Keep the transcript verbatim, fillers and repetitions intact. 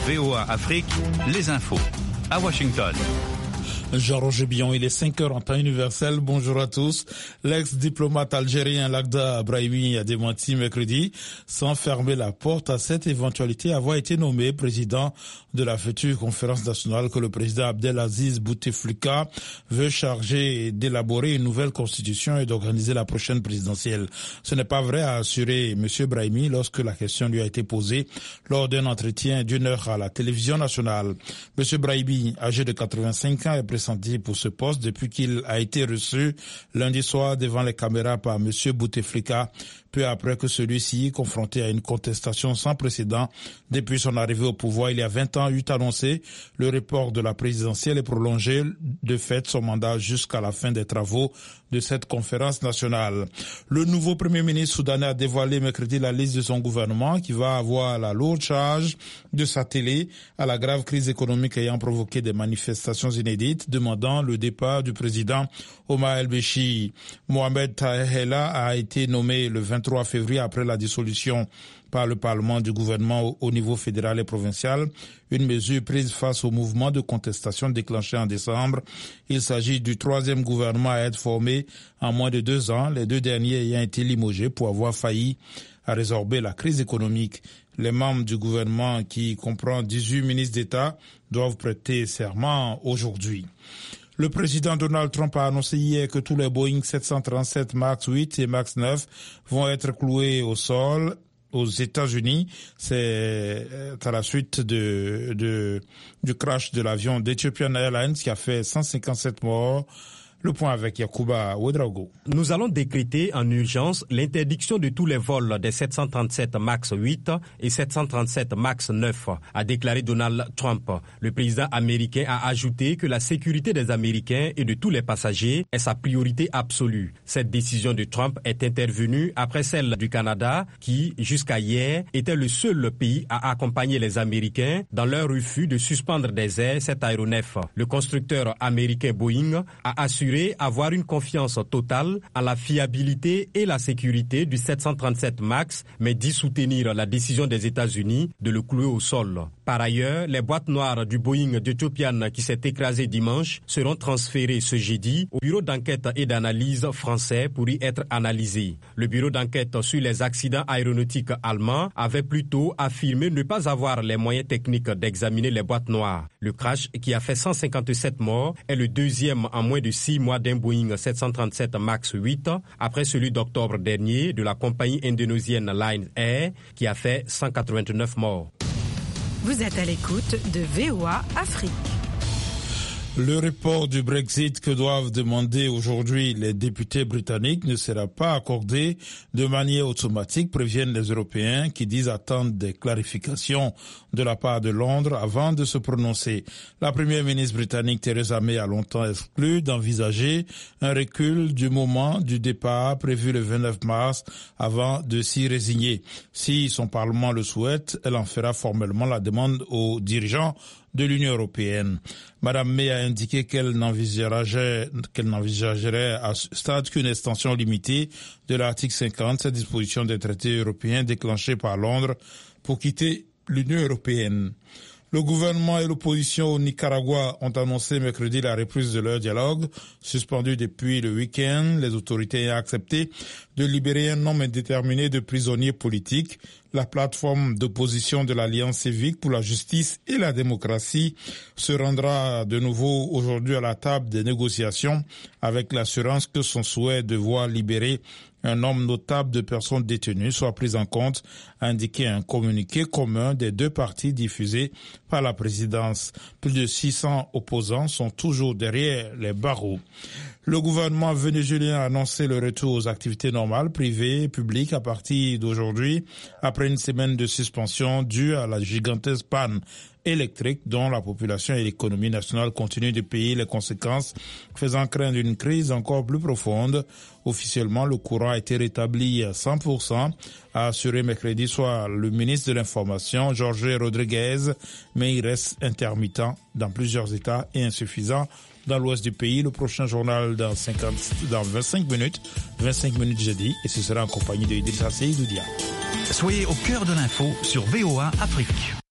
V O A Afrique, les infos. À Washington. Jean-Roger Billon, il est cinq heures en temps universel. Bonjour à tous. L'ex-diplomate algérien Lakhdar Brahimi a démenti mercredi, sans fermer la porte à cette éventualité, avoir été nommé président de la future conférence nationale que le président Abdelaziz Bouteflika veut charger d'élaborer une nouvelle constitution et d'organiser la prochaine présidentielle. Ce n'est pas vrai, a assuré M. Brahimi lorsque la question lui a été posée lors d'un entretien d'une heure à la télévision nationale. M. Brahimi, âgé de quatre-vingt-cinq ans, est pressenti pour ce poste depuis qu'il a été reçu lundi soir devant les caméras par M. Bouteflika, peu après que celui-ci, confronté à une contestation sans précédent depuis son arrivée au pouvoir il y a vingt ans, eut annoncé le report de la présidentielle et prolongé de fait son mandat jusqu'à la fin des travaux de cette conférence nationale. Le nouveau premier ministre soudanais a dévoilé mercredi la liste de son gouvernement qui va avoir la lourde charge de s'atteler à la grave crise économique ayant provoqué des manifestations inédites demandant le départ du président Omar el-Béchir. Mohamed Tahela a été nommé le vingt-trois février après la dissolution par le Parlement du gouvernement au niveau fédéral et provincial, une mesure prise face au mouvement de contestation déclenché en décembre. Il s'agit du troisième gouvernement à être formé en moins de deux ans, les deux derniers ayant été limogés pour avoir failli à résorber la crise économique. Les membres du gouvernement, qui comprend dix-huit ministres d'État, doivent prêter serment aujourd'hui. Le président Donald Trump a annoncé hier que tous les Boeing sept cent trente-sept max huit et max neuf vont être cloués au sol aux États-Unis. C'est à la suite de, de, du crash de l'avion d'Ethiopian Airlines qui a fait cent cinquante-sept morts. Le point avec Yacouba Ouedraogo. Nous allons décréter en urgence l'interdiction de tous les vols des sept cent trente-sept max huit et sept cent trente-sept max neuf, a déclaré Donald Trump. Le président américain a ajouté que la sécurité des Américains et de tous les passagers est sa priorité absolue. Cette décision de Trump est intervenue après celle du Canada qui, jusqu'à hier, était le seul pays à accompagner les Américains dans leur refus de suspendre des airs cet aéronef. Le constructeur américain Boeing a assuré avoir une confiance totale en la fiabilité et la sécurité du sept cent trente-sept max, mais dit soutenir la décision des États-Unis de le clouer au sol. Par ailleurs, les boîtes noires du Boeing d'Ethiopian qui s'est écrasé dimanche seront transférées ce jeudi au bureau d'enquête et d'analyse français pour y être analysées. Le bureau d'enquête sur les accidents aéronautiques allemands avait plutôt affirmé ne pas avoir les moyens techniques d'examiner les boîtes noires. Le crash, qui a fait cent cinquante-sept morts, est le deuxième en moins de six mois d'un Boeing sept cent trente-sept max huit, après celui d'octobre dernier de la compagnie indonésienne Lion Air, qui a fait cent quatre-vingt-neuf morts. Vous êtes à l'écoute de V O A Afrique. Le report du Brexit que doivent demander aujourd'hui les députés britanniques ne sera pas accordé de manière automatique, préviennent les Européens qui disent attendre des clarifications de la part de Londres avant de se prononcer. La première ministre britannique Theresa May a longtemps exclu d'envisager un recul du moment du départ prévu le vingt-neuf mars avant de s'y résigner. Si son Parlement le souhaite, elle en fera formellement la demande aux dirigeants de l'Union européenne. Madame May a indiqué qu'elle n'envisagerait, qu'elle n'envisagerait à ce stade qu'une extension limitée de l'article cinquante, cette disposition des traités européens déclenchée par Londres pour quitter l'Union européenne. Le gouvernement et l'opposition au Nicaragua ont annoncé mercredi la reprise de leur dialogue. Suspendu depuis le week-end, les autorités ont accepté de libérer un nombre indéterminé de prisonniers politiques. La plateforme d'opposition de l'Alliance civique pour la justice et la démocratie se rendra de nouveau aujourd'hui à la table des négociations avec l'assurance que son souhait de voir libérer un nombre notable de personnes détenues soit pris en compte, a indiqué un communiqué commun des deux partis diffusé par la présidence. Plus de six cents opposants sont toujours derrière les barreaux. Le gouvernement vénézuélien a annoncé le retour aux activités normales, privées et publiques à partir d'aujourd'hui, après une semaine de suspension due à la gigantesque panne électrique dont la population et l'économie nationale continuent de payer les conséquences, faisant craindre une crise encore plus profonde. Officiellement, le courant a été rétabli à cent pour cent, a assuré mercredi soir le ministre de l'Information, Jorge Rodriguez, mais il reste intermittent dans plusieurs États et insuffisant dans l'ouest du pays. Le prochain journal dans, cinquante, dans vingt-cinq minutes, vingt-cinq minutes jeudi, et ce sera en compagnie de Idrissa Seydoudia. Soyez au cœur de l'info sur V O A Afrique.